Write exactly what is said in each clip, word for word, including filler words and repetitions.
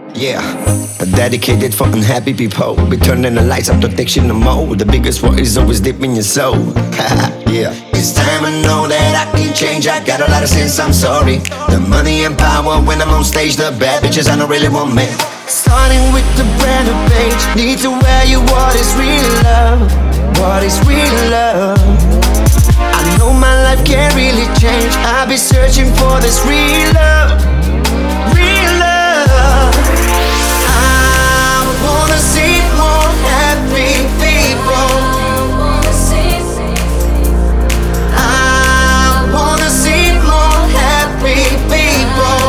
Yeah, dedicated for unhappy people. We turning the lights up to addiction and mode. The biggest war is always deep in your soul. Yeah, it's time I know that I can change. I got a lot of sins, I'm sorry. The money and power when I'm on stage. The bad bitches I don't really want me. Starting with the brand new page. Need to wear you what is real love. What is real love? I know my life can't really change. I'll be searching for this real love. Real love. I wanna see more happy people. I wanna see more happy people.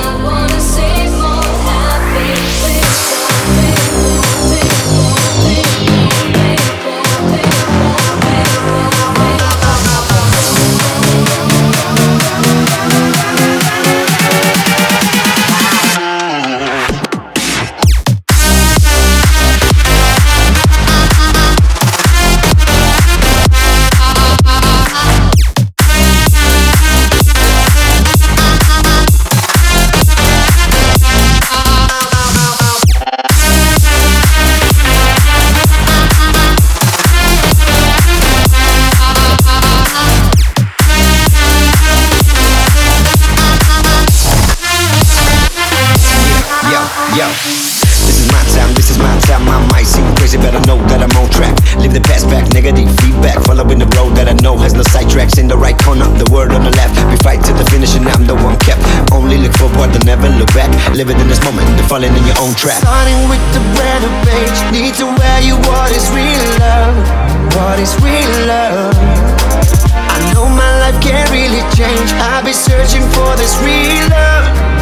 Yo, this is my time, this is my time. I might seem crazy, but I know that I'm on track. Leave the past back, negative feedback. Following the road that I know has no sidetracks. In the right corner, the word on the left. We fight to the finish and I'm the one kept. Only look forward and never look back. Living in this moment, they're falling in your own trap. Starting with the brand new page. Need to wear you what is real love. What is real love? I know my life can't really change. I'll be searching for this real love.